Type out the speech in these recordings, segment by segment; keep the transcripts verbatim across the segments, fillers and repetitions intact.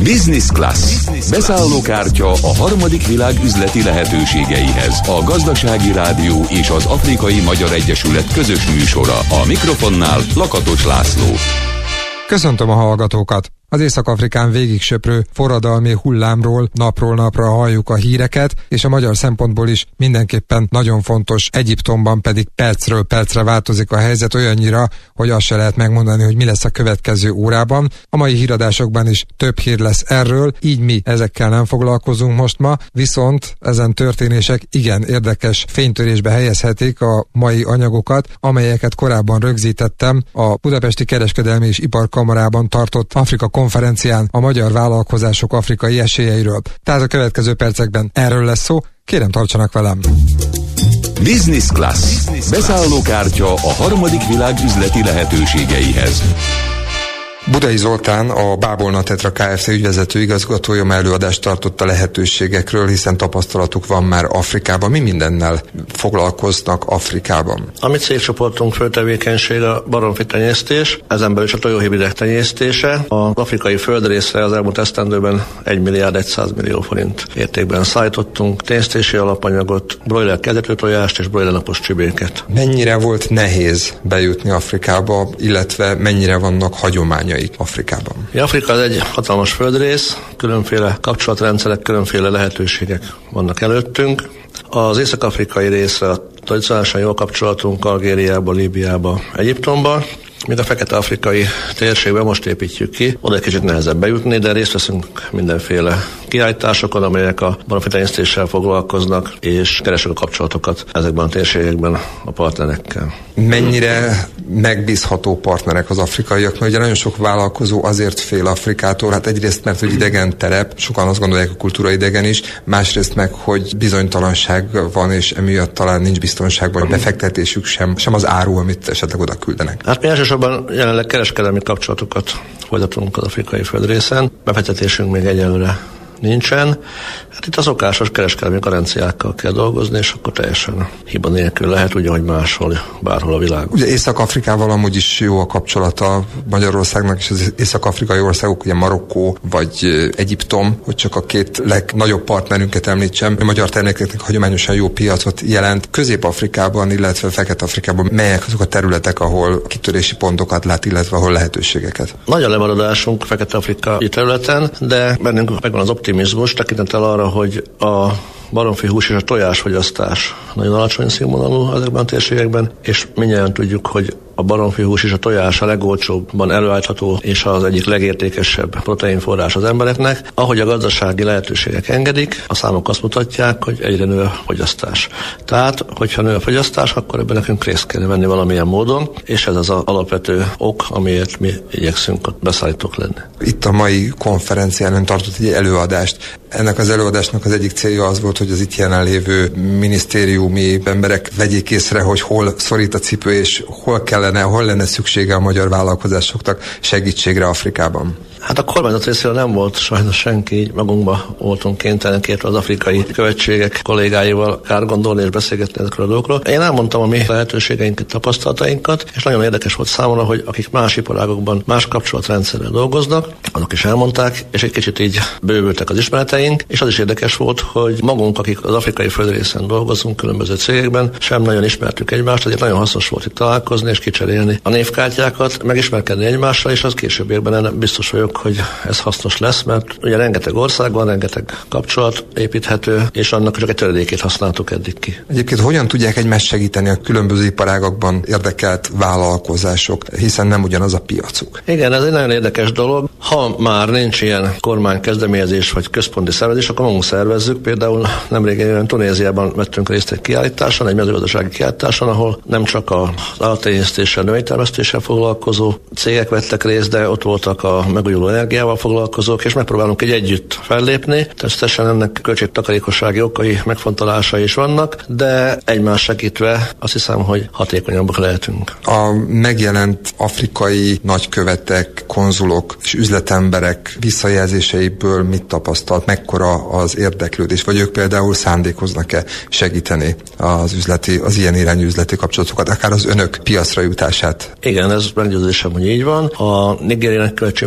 Business Class. Beszállókártya a harmadik világ üzleti lehetőségeihez. A Gazdasági Rádió és az Afrikai Magyar Egyesület közös műsora. A mikrofonnál Lakatos László. Köszöntöm a hallgatókat! Az Észak-Afrikán végig söprő forradalmi hullámról napról napra halljuk a híreket, és a magyar szempontból is mindenképpen nagyon fontos, Egyiptomban pedig percről percre változik a helyzet olyannyira, hogy azt se lehet megmondani, hogy mi lesz a következő órában. A mai híradásokban is több hír lesz erről, így mi ezekkel nem foglalkozunk most ma, viszont ezen történések igen érdekes fénytörésbe helyezhetik a mai anyagokat, amelyeket korábban rögzítettem a Budapesti Kereskedelmi és Iparkamarában tartott Afrika konferencián a magyar vállalkozások afrikai esélyeiről. Tehát a következő percekben erről lesz szó, kérem tartsanak velem! Business Class. Beszállókártya a harmadik világ üzleti lehetőségeihez. Budai Zoltán, a Bábolna Tetra Kft. Ügyvezető igazgatója előadást tartott a lehetőségekről, hiszen tapasztalatuk van már Afrikában. Mi mindennel foglalkoznak Afrikában? A mi cégcsoportunk fő tevékenysége a baromfi tenyésztés, ezen belül is a tojóhibridek tenyésztése. Az afrikai földrészre az elmúlt esztendőben egy milliárd száz millió forint értékben szállítottunk tenyésztési alapanyagot, broiler kezdetőtojást és broiler napos csibéket. Mennyire volt nehéz bejutni Afrikába, illetve mennyire vannak hagyományok Afrikában? Afrika az egy hatalmas földrész, különféle kapcsolatrendszerek, különféle lehetőségek vannak előttünk. Az észak-afrikai részre tradicionálisan jó kapcsolatunk Algériába, Líbiába, Egyiptomba, míg a fekete-afrikai térségben most építjük ki. Oda egy kicsit nehezebb bejutni, de részt veszünk mindenféle kiállításokon, amelyek a baromfi tenyésztéssel foglalkoznak, és keresek a kapcsolatokat ezekben a térségekben a partnerekkel. Mennyire megbízható partnerek az afrikaiak? Mert ugye nagyon sok vállalkozó azért fél Afrikától, hát egyrészt mert, hogy idegen terep, sokan azt gondolják, a kultúra idegen is, másrészt meg, hogy bizonytalanság van, és emiatt talán nincs biztonságban a befektetésük sem, sem az áru, amit esetleg oda küldenek. Hát mi elsősorban jelenleg kereskedelmi kapcsolatokat folytatunk az afrikai földrészen, befektetésünk még egyelőre nincsen. Hát itt a szokásos kereskedelmi garanciákkal kell dolgozni, és akkor teljesen hiba nélkül lehet, ugye, hogy máshol, bárhol a világon. Ugye Észak-Afrikával amúgy is jó a kapcsolata Magyarországnak, és az észak-afrikai országok, ugye Marokkó vagy Egyiptom, hogy csak a két legnagyobb partnerünket említsem, a magyar termékeknek hagyományosan jó piacot jelent. Közép-Afrikában, illetve Fekete-Afrikában melyek azok a területek, ahol kitörési pontokat lát, illetve ahol lehetőségeket? Nagy a lemaradásunk Fekete-afrikai területen, de bennünk megvan az optimizmus tekintettel arra, hogy a baromfi hús és a tojásfogyasztás nagyon alacsony színvonalú ezekben a térségekben, és mindjárt tudjuk, hogy a baromfi hús és a tojás a legolcsóbban előállítható és az egyik legértékesebb proteinforrás az embereknek. Ahogy a gazdasági lehetőségek engedik, a számok azt mutatják, hogy egyre nő a fogyasztás. Tehát, hogyha nő a fogyasztás, akkor ebben nekünk részt kell venni valamilyen módon, és ez az az alapvető ok, amiért mi igyekszünk ott beszállítók lenni. Itt a mai konferencián ön tartott egy előadást. Ennek az előadásnak az egyik célja az volt, hogy az itt jelenlévő minisztériumi emberek vegyék észre, hogy hol szorít a cipő, és hol kellene, hol lenne szüksége a magyar vállalkozásoknak segítségre Afrikában. Hát a kormányzat részéről nem volt sajnos senki, így magunkba voltunk kénytelen kértve az afrikai követségek kollégáival kár gondolni és beszélgetni ezekről a dolgokról. Én elmondtam a mi lehetőségeinket, tapasztalatainkat, és nagyon érdekes volt számomra, hogy akik más iparágokban más kapcsolatrendszerrel dolgoznak, azok is elmondták, és egy kicsit így bővültek az ismereteink, és az is érdekes volt, hogy magunk, akik az afrikai földrészen dolgozunk, különböző cégekben, sem nagyon ismertük egymást, ezért nagyon hasznos volt itt találkozni és kicserélni a névkártyákat, megismerkedni egymással, és az későbbiekben biztos vagyok, hogy ez hasznos lesz, mert ugye rengeteg ország van, rengeteg kapcsolat építhető, és annak csak egy töredékét használtuk eddig ki. Egyébként hogyan tudják egymást segíteni a különböző iparágakban érdekelt vállalkozások, hiszen nem ugyanaz a piacuk? Igen, ez egy nagyon érdekes dolog. Ha már nincs ilyen kormánykezdeményezés vagy központi szervezés, akkor magunk szervezzük. Például nemrég Tunéziában vettünk részt egy kiállításon, egy mezőgazdasági kiállításon, ahol nem csak az állattenyésztéssel, növénytermesztéssel foglalkozó cégek vettek részt, de ott voltak a megújuló energiával foglalkozók, és megpróbálunk így együtt fellépni. Természetesen ennek költségtakarékossági okai, megfontolásai is vannak, de egymás segítve azt hiszem, hogy hatékonyabbak lehetünk. A megjelent afrikai nagykövetek, konzulok és üzletemberek visszajelzéseiből mit tapasztalt? Mekkora az érdeklődés? Vagy ők például szándékoznak-e segíteni az üzleti, az ilyen irányú üzleti kapcsolatokat, akár az önök piacra jutását? Igen, ez meggyőződésem, hogy így van. A nigériai nagykövetség munkatársai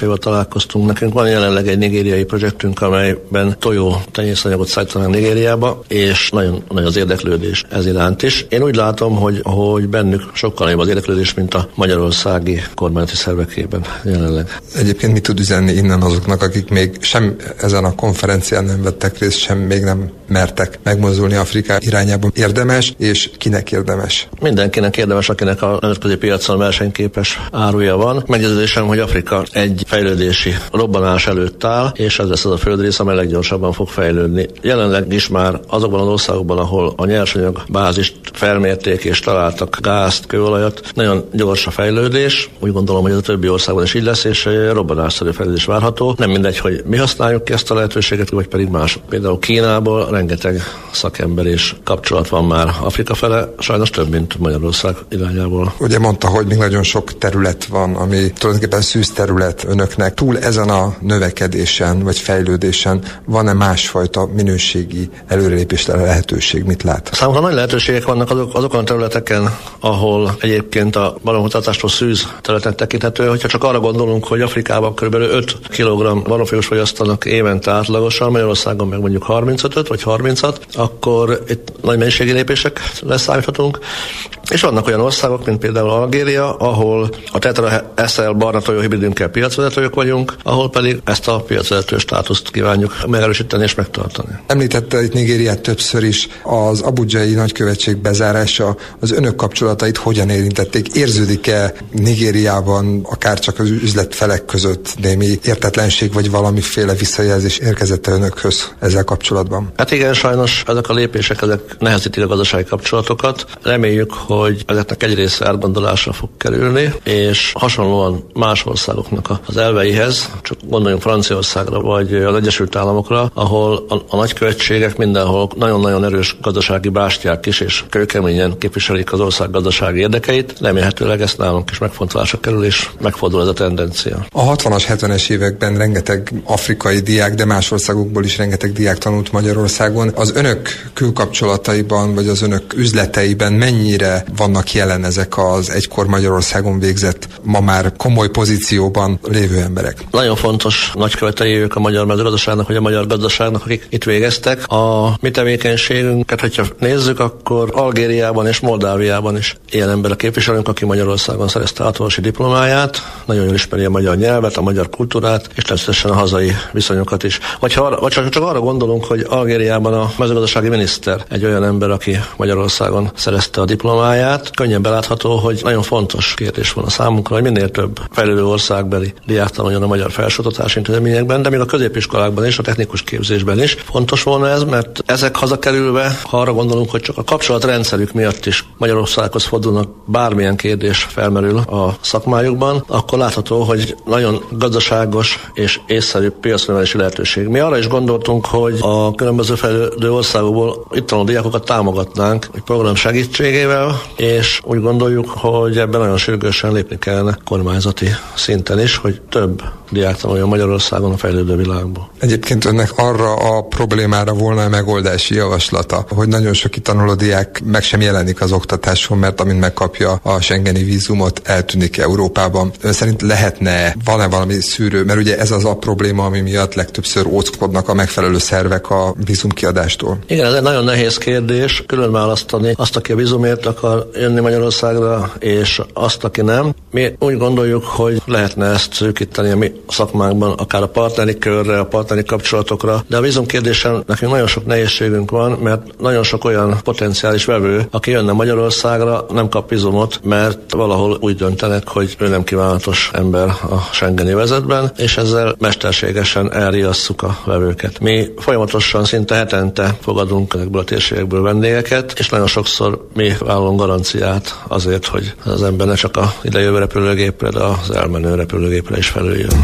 munkásaival találkoztunk. Nekünk van jelenleg egy nigériai projektünk, amelyben tojó tenyészanyagot szállítanak Nigériába, és nagyon nagy az érdeklődés ez iránt is. Én úgy látom, hogy, hogy bennük sokkal nagyobb az érdeklődés, mint a magyarországi kormányzati szervekében jelenleg. Egyébként mit tud üzenni innen azoknak, akik még sem ezen a konferencián nem vettek részt, sem még nem mertek megmozdulni Afrika irányába? Érdemes, és kinek érdemes? Mindenkinek érdemes, akinek a nemzetközi piacon versenyképes áruja van. Meggyőződésem, hogy Afrika egy fejlődési robbanás előtt áll, és ez lesz az a földrész, amely leggyorsabban fog fejlődni. Jelenleg is már azokban az országokban, ahol a nyersanyag bázist felmérték és találtak gázt, kőolajat, nagyon gyors a fejlődés. Úgy gondolom, hogy a többi országban is így lesz, és robbanásszerű fejlődés várható. Nem mindegy, hogy mi használjuk ki ezt a lehetőséget, vagy pedig más. Például Kínából rengeteg szakember és kapcsolat van már Afrika fele, sajnos több, mint Magyarország irányából. Ugye mondta, hogy még nagyon sok terület van, ami tulajdonképpen szűz terület önöknek. Túl ezen a növekedésen vagy fejlődésen van-e másfajta minőségi előrelépésre lehetőség? Mit lát? Számomra nagy lehetőségek vannak azok, azokon a területeken, ahol egyébként a baromkutatástól szűz területnek tekinthető. Hogyha csak arra gondolunk, hogy Afrikában kb. öt kilogramm baromfiús fogyasztanak évente átlagosan, Magyarországon meg mondjuk harmincöt vagy harmincat, akkor itt nagy mennyiségi lépések leszámíthatunk. És vannak olyan országok, mint például Algéria, ahol a tetraeszel barna tojó hibridünkkel piacvezetők vagyunk, ahol pedig ezt a piacvezető státuszt kívánjuk megerősíteni és megtartani. Említette itt Nigériát többször is. Az abudzsai nagykövetség bezárása az önök kapcsolatait hogyan érintették? Érződik-e Nigériában akár csak az üzletfelek között némi értetlenség vagy valamiféle visszajelzés érkezett önökhöz ezzel kapcsolatban? Hát igen, sajnos ezek a lépések ezek nehezítik a gazdasági kapcsolatokat. Reméljük, hogy ezeknek egy része átgondolásra fog kerülni, és hasonlóan más országoknak az elveihez, csak gondoljunk Franciaországra vagy az Egyesült Államokra, ahol a, a nagykövetségek mindenhol nagyon-nagyon erős gazdasági bástyák is, és kőkeményen képviselik az ország gazdasági érdekeit. Remélhetőleg ezt nálunk is megfontolásra kerül, és megfordul ez a tendencia. A hatvanas, hetvenes években rengeteg afrikai diák, de más országokból is rengeteg diák tanult Magyarországon. Az önök külkapcsolataiban, vagy az önök üzleteiben mennyire vannak jelen ezek az egykor Magyarországon végzett, ma már komoly pozícióban lévő emberek? Nagyon fontos nagykövetei ők a magyar mezőgazdaságnak, vagy a magyar gazdaságnak, akik itt végeztek. A mi tevékenységünket, hogyha nézzük, akkor Algériában és Moldáviában is ilyen emberek képviselünk, aki Magyarországon szerezte átorvosi diplomáját, nagyon jól ismeri a magyar nyelvet, a magyar kultúrát, és természetesen a hazai viszonyokat is. Vagy, ha, vagy csak, csak arra gondolunk, hogy Algériában a mezőgazdasági miniszter egy olyan ember, aki Magyarországon szerezte a diplomáját. Könnyen belátható, hogy nagyon fontos kérdés van a számunkra, hogy minél több fejlődő országbeli diák tanuljon a magyar felsőoktatási intézményekben, de még a középiskolákban és a technikus képzésben is fontos volna ez, mert ezek hazakerülve, ha arra gondolunk, hogy csak a kapcsolatrendszerük miatt is Magyarországhoz fordulnak, bármilyen kérdés felmerül a szakmájukban, akkor látható, hogy nagyon gazdaságos és észszerű piacnövelési lehetőség. Mi arra is gondoltunk, hogy a különböző fejlődő országokból itt tanuló diákokat támogatnánk egy program segítségével, és úgy gondoljuk, hogy ebben nagyon sürgősen lépni kellene kormányzati szinten is, hogy több diák tanuljon Magyarországon a fejlődő világból. Egyébként önnek arra a problémára volna a megoldási javaslata, hogy nagyon sok itt tanuló diák meg sem jelenik az oktatáson, mert amint megkapja a schengeni vízumot, eltűnik Európában. Ön szerint lehetne, van-e valami szűrő? Mert ugye ez az a probléma, ami miatt legtöbbször óckodnak a megfelelő szervek a vízumkiadástól. Igen, ez egy nagyon nehéz kérdés, külön választani azt, aki a vízumért akar jönni Magyarországra, és azt, aki nem. Mi úgy gondoljuk, hogy lehetne ezt szűkíteni a mi szakmánkban, akár a partneri körre, a partneri kapcsolatokra, de a vízum kérdésen nekünk nagyon sok nehézségünk van, mert nagyon sok olyan potenciális vevő, aki jönne Magyarországra, nem kap vízumot, mert valahol úgy döntenek, hogy ő nem kívánatos ember a schengeni övezetben, és ezzel mesterségesen elriasszuk a vevőket. Mi folyamatosan, szinte hetente fogadunk ezekből a térségekből vendégeket, és nagyon sokszor mi vállalunk garanciát azért, hogy az ember ne csak a idejövő repülőgépre, de az elmenő repülőgépre is felüljön.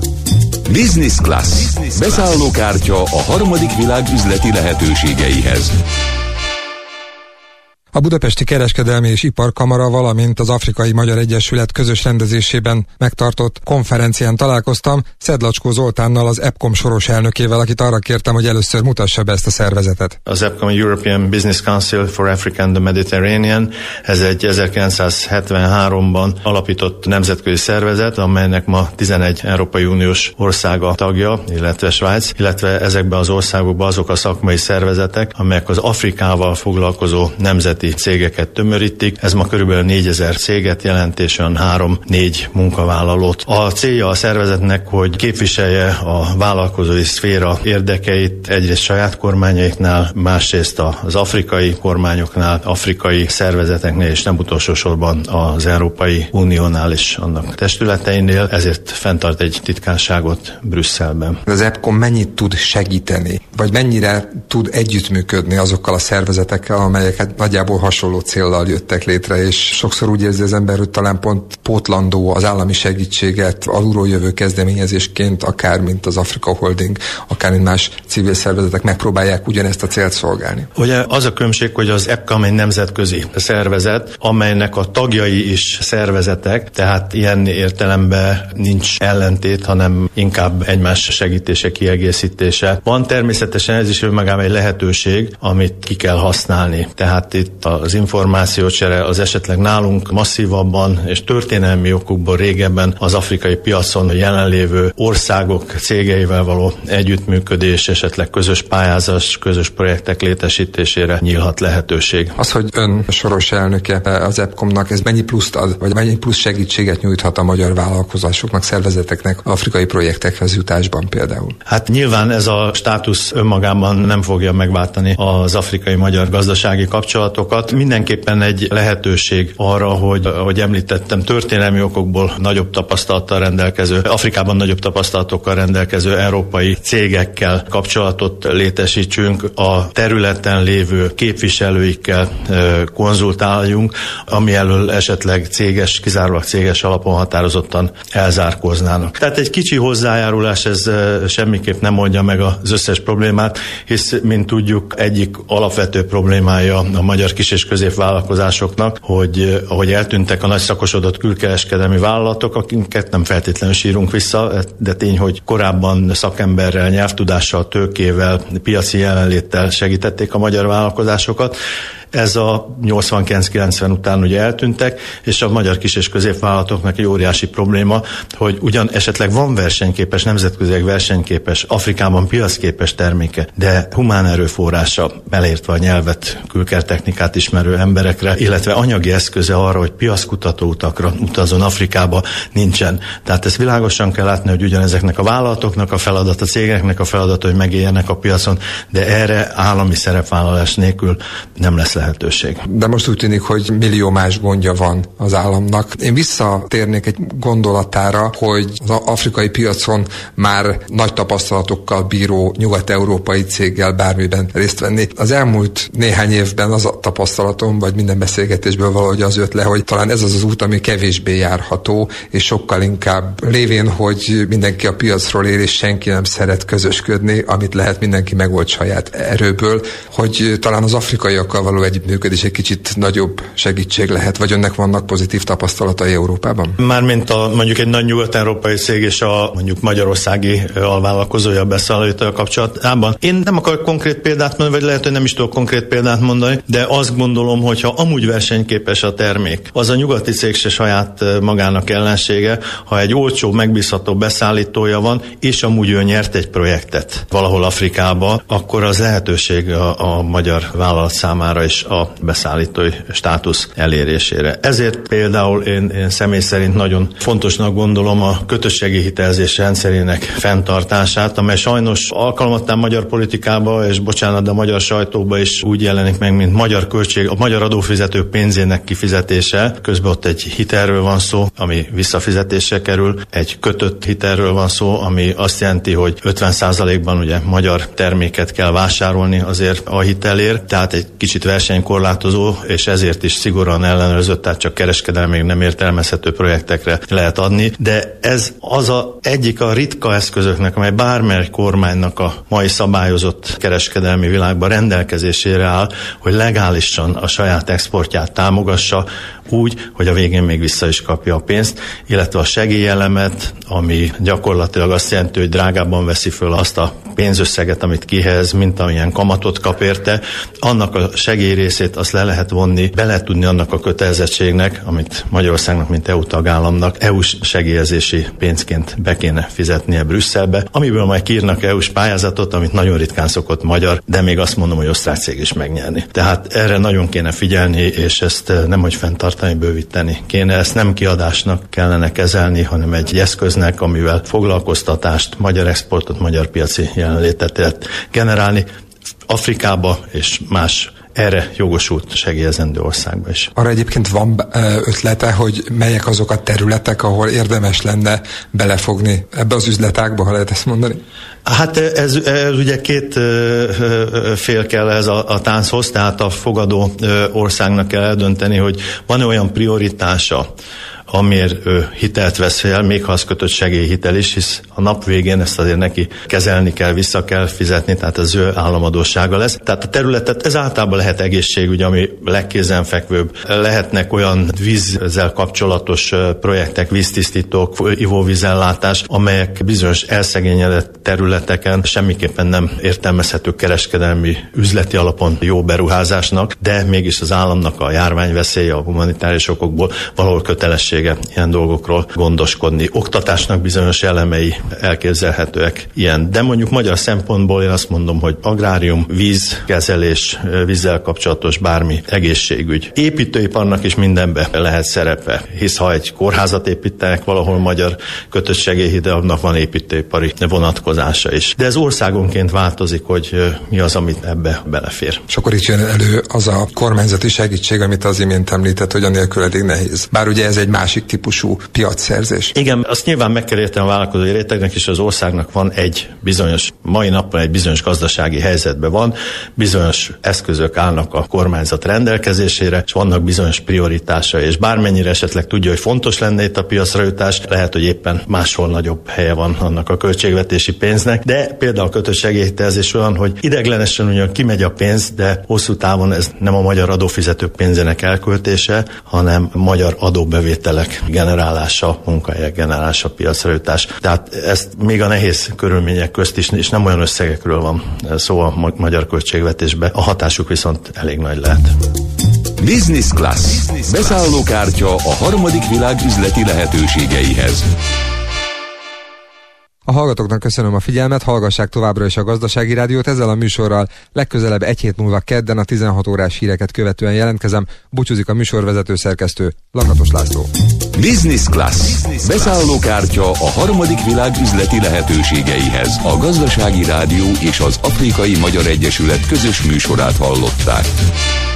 Business Class. Beszállókártya a harmadik világ üzleti lehetőségeihez. A Budapesti Kereskedelmi és Iparkamara, valamint az Afrikai Magyar Egyesület közös rendezésében megtartott konferencián találkoztam Szedlacskó Zoltánnal, az EPCOM soros elnökével, akit arra kértem, hogy először mutassa be ezt a szervezetet. Az EPCOM European Business Council for Africa and the Mediterranean, ez egy ezerkilencszázhetvenháromban alapított nemzetközi szervezet, amelynek ma tizenegy Európai Uniós országa tagja, illetve Svájc, illetve ezekben az országokban azok a szakmai szervezetek, amelyek az Afrikával foglalkozó nemzeti cégeket tömörítik. Ez ma körülbelül négyezer céget jelent, és olyan három-négy munkavállalót. A célja a szervezetnek, hogy képviselje a vállalkozói szféra érdekeit egyrészt saját kormányaiknál, másrészt az afrikai kormányoknál, afrikai szervezeteknél, és nem utolsó sorban az Európai Uniónál is annak testületeinél, ezért fenntart egy titkárságot Brüsszelben. Az EPCOM mennyit tud segíteni, vagy mennyire tud együttműködni azokkal a szervezetekkel, amelyeket nagyjából hasonló céllal jöttek létre, és sokszor úgy érzi az ember, hogy talán pont pótlandó az állami segítséget alulról jövő kezdeményezésként, akár mint az Afrika Holding, akár mint más civil szervezetek megpróbálják ugyanezt a célt szolgálni. Ugye az a különbség, hogy az EPCOM egy nemzetközi szervezet, amelynek a tagjai is szervezetek, tehát ilyen értelemben nincs ellentét, hanem inkább egymás segítése, kiegészítése. Van természetesen ez is önmagában egy lehetőség, amit ki kell használni. Tehát itt az információcsere az esetleg nálunk masszívabban és történelmi okokból régebben az afrikai piacon jelenlévő országok cégeivel való együttműködés, esetleg közös pályázás, közös projektek létesítésére nyílhat lehetőség. Az, hogy ön soros elnöke az EPCOM-nak, ez mennyi pluszt ad, vagy mennyi plusz segítséget nyújthat a magyar vállalkozásoknak, szervezeteknek afrikai projektekhez jutásban például? Hát nyilván ez a státusz önmagában nem fogja megváltani az afrikai-magyar gazdasági kapcsolatokat. Mindenképpen egy lehetőség arra, hogy, ahogy említettem, történelmi okokból nagyobb tapasztalattal rendelkező, Afrikában nagyobb tapasztalatokkal rendelkező európai cégekkel kapcsolatot létesítsünk, a területen lévő képviselőikkel konzultáljunk, ami elől esetleg céges, kizárólag céges alapon határozottan elzárkóznának. Tehát egy kicsi hozzájárulás, ez semmiképp nem oldja meg az összes problémát, hisz, mint tudjuk, egyik alapvető problémája a magyar kis- és középvállalkozásoknak, hogy ahogy eltűntek a nagy szakosodott külkereskedelmi vállalatok, akiket nem feltétlenül sírunk vissza, de tény, hogy korábban szakemberrel, nyelvtudással, tőkével, piaci jelenléttel segítették a magyar vállalkozásokat. Ez a nyolcvankilenc-kilencven után ugye eltűntek, és a magyar kis- és középvállalatoknak egy óriási probléma, hogy ugyan esetleg van versenyképes, nemzetközileg versenyképes, Afrikában piacképes terméke, de humán erőforrása, beleértve a nyelvet, külkertechnikát ismerő emberekre, illetve anyagi eszköze arra, hogy piackutató utakra utazzon Afrikába, nincsen. Tehát ezt világosan kell látni, hogy ugyanezeknek a vállalatoknak a feladata, a cégeknek a feladata, hogy megéljenek a piacon, de erre állami szerepvállalás nélkül nem lesz lehetőség. De most úgy tűnik, hogy millió más gondja van az államnak. Én visszatérnék egy gondolatára, hogy az afrikai piacon már nagy tapasztalatokkal bíró nyugat-európai céggel bármiben részt venni. Az elmúlt néhány évben az a tapasztalatom, vagy minden beszélgetésből valahogy az jött le, hogy talán ez az az út, ami kevésbé járható, és sokkal inkább lévén, hogy mindenki a piacról él, és senki nem szeret közösködni, amit lehet, mindenki megold saját erőből, hogy talán az afrikaiakkal való együttműködés egy kicsit nagyobb segítség lehet, vagy önnek vannak pozitív tapasztalatai Európában? Mármint a, mondjuk egy nagy nyugat-európai cég és a mondjuk magyarországi alvállalkozója beszállítója kapcsolatában. Én nem akarok konkrét példát mondani, vagy lehet, hogy nem is tudok konkrét példát mondani, de azt gondolom, hogy ha amúgy versenyképes a termék, az a nyugati cég se saját magának ellensége, ha egy olcsó, megbízható beszállítója van, és amúgy ő nyert egy projektet valahol Afrikába, akkor az lehetőség a, a magyar vállalat számára is a beszállítói státusz elérésére. Ezért például én, én személy szerint nagyon fontosnak gondolom a kötösségi hitelezés rendszerének fenntartását, amely sajnos alkalmattán magyar politikába, és bocsánat, de a magyar sajtóba is úgy jelenik meg, mint magyar költség, a magyar adófizetők pénzének kifizetése. Közben ott egy hitelről van szó, ami visszafizetésre kerül, egy kötött hitelről van szó, ami azt jelenti, hogy ötven százalékban ugye magyar terméket kell vásárolni azért a hitelért, tehát egy kicsit verseny versenykorlátozó, és ezért is szigorúan ellenőrzött, tehát csak kereskedelmi nem értelmezhető projektekre lehet adni, de ez az a egyik a ritka eszközöknek, amely bármely kormánynak a mai szabályozott kereskedelmi világban rendelkezésére áll, hogy legálisan a saját exportját támogassa, úgy, hogy a végén még vissza is kapja a pénzt, illetve a segélyelemet, ami gyakorlatilag azt jelenti, hogy drágábban veszi föl azt a pénzösszeget, amit kihez, mint amilyen kamatot kap érte, annak a segélyrészét azt le lehet vonni, be lehet tudni annak a kötelezettségnek, amit Magyarországnak, mint é u tagállamnak é u-s segélyezési pénzként be kéne fizetnie Brüsszelbe, amiből majd kiírnak é u-s pályázatot, amit nagyon ritkán szokott magyar, de még azt mondom, hogy osztrák cég is megnyerni. Tehát erre nagyon kéne figyelni, és ezt nem hogy fenntartani, bővíteni kéne. Ezt nem kiadásnak kellene kezelni, hanem egy eszköznek, amivel foglalkoztatást, magyar exportot, magyar piaci jelenlétet lehet generálni Afrikába és más erre jogosult segélyezendő országba is. Arra egyébként van ötlete, hogy melyek azok a területek, ahol érdemes lenne belefogni ebbe az üzletágba, ha lehet ezt mondani? Hát ez, ez ugye két fél kell ez a, a tánchoz, tehát a fogadó országnak kell eldönteni, hogy van-e olyan prioritása, amiért ő hitelt vesz fel, még ha az kötött segélyhitel is, hisz a nap végén ezt azért neki kezelni kell, vissza kell fizetni, tehát az ő államadóssága lesz. Tehát a területet, ez általában lehet egészségügy, ami legkézenfekvőbb. Lehetnek olyan vízzel kapcsolatos projektek, víztisztítók, ivóvízellátás, amelyek bizonyos elszegényedett területeken semmiképpen nem értelmezhető kereskedelmi üzleti alapon jó beruházásnak, de mégis az államnak a járványveszélye, a humanitárius okokból valahol kötelesség ilyen dolgokról gondoskodni. Oktatásnak bizonyos elemei elképzelhetőek ilyen. De mondjuk magyar szempontból én azt mondom, hogy agrárium, vízkezelés, vízzel kapcsolatos bármi, egészségügy. Építőiparnak is mindenbe lehet szerepe, hisz ha egy kórházat építenek valahol magyar kötött segélyhide, annak van építőipari vonatkozása is. De ez országonként változik, hogy mi az, amit ebbe belefér. És akkor itt jön elő az a kormányzati segítség, amit az imént említett, hogy anélkül eddig nehéz. Bár ugye ez egy másik típusú piacszerzés. Igen, azt nyilván meg kell érteni a vállalkozói rétegnek, és az országnak van egy bizonyos, mai napon egy bizonyos gazdasági helyzetben van, bizonyos eszközök állnak a kormányzat rendelkezésére, és vannak bizonyos prioritásai, és bármennyire esetleg tudja, hogy fontos lenne itt a piacra jutás, lehet, hogy éppen máshol nagyobb helye van annak a költségvetési pénznek, de például a kötött segélyhitelezés olyan, hogy ideiglenesen ugyan kimegy a pénz, de hosszú távon ez nem a magyar adófizetők pénzének elköltése, hanem a magyar adóbevételek generálása, munkahelyek generálása, piacra jutás. Tehát ezt még a nehéz körülmények közt is, és nem olyan összegekről van szó a magyar költségvetésben, a hatásuk viszont elég nagy lehet. Business Class. Beszállókártya a harmadik világ üzleti lehetőségeihez. A hallgatóknak köszönöm a figyelmet, hallgassák továbbra is a Gazdasági Rádiót, ezzel a műsorral legközelebb egy hét múlva kedden a tizenhat órás híreket követően jelentkezem, búcsúzik a műsorvezető szerkesztő Lakatos László. Business Class. Beszállókártya a harmadik világ üzleti lehetőségeihez. A Gazdasági Rádió és az Afrikai Magyar Egyesület közös műsorát hallották.